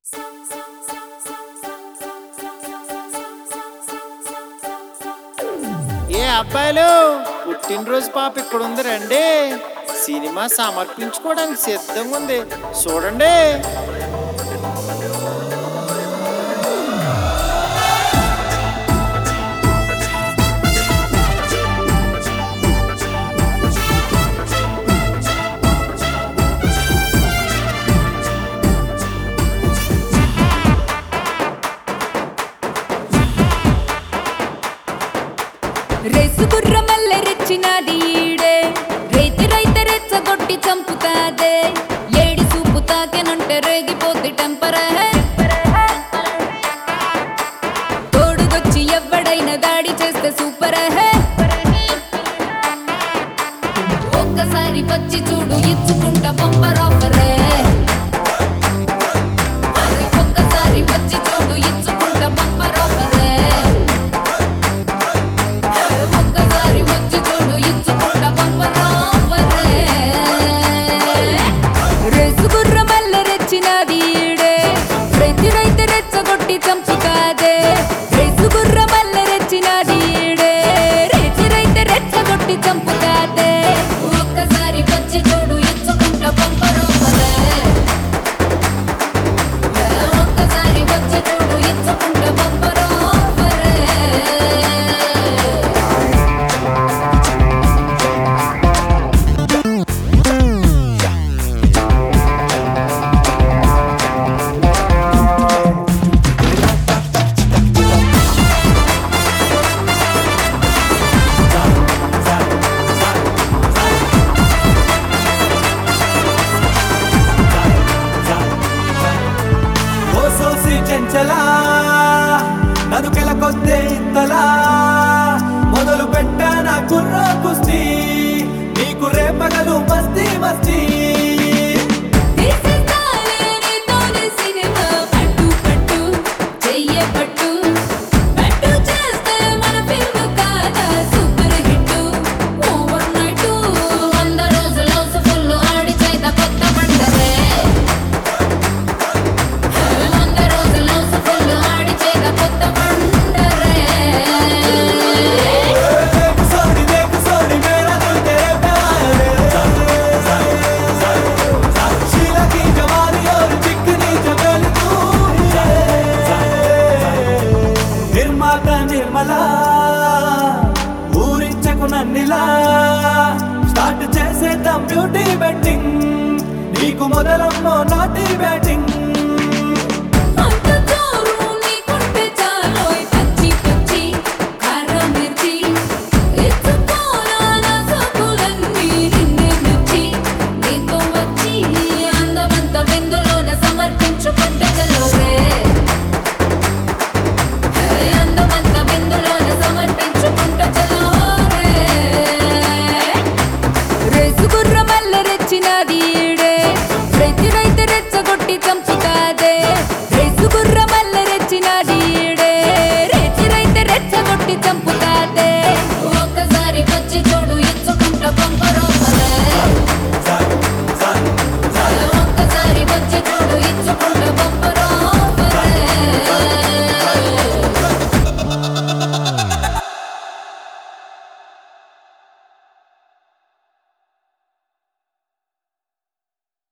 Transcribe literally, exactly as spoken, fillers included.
ఏ అబ్బాయిలు, పుట్టినరోజు పాప ఇక్కడ ఉంది, రండి. సినిమా సమర్పించుకోవడానికి సిద్ధంగా ఉంది, చూడండి. రేసు గుర్రమల్ల రెచ్చినాది ఈడే, రైతు రైత రెచ్చగొట్టి చంపుతాదే. ఏడి సూపు తాకెనుంటే రేగిపోతే టెంపరే. తోడుగొచ్చి ఎవ్వడైనా దాడి చేస్తే సూపరే. ఒక్కసారి వచ్చి చూడు, ఇచ్చుకుంటా బంపర్ ఆఫరే. ఒక్కసారి వచ్చి చూడు, ఇచ్చుకుంటా బంపర్ ఆఫరే. రేసు గుర్రమల్ల రెచ్చినాది ఈడే, రైతు రైతు రెచ్చగొట్టి చంపుతాదే. రేసు గుర్రమల్ల రెచ్చినాది ఈడే, రైతు రైతు రెచ్చగొట్టి చంపుతాదే. ఒక్కసారి వచ్చి చూడు, ఇచ్చుకుంటా బంపర్ ఆఫరే. ఒక్కసారి వచ్చి చూడు, ఇచ్చుకుంటా బంపర్ ఆఫరే. చెంచలా నదుకెల కొద్దే ఇంతలా మొదలు పెట్టాన కుర్ర కుస్తీ, నీకు రేపగలు మస్తీ మస్తీ. నిర్మలా ఊరించకు నన్నిలా, స్టార్ట్ చేసేద్దాం బ్యూటీ బెట్టింగ్. నీకు మొదలమ్మో నాటి బ్యాటింగ్.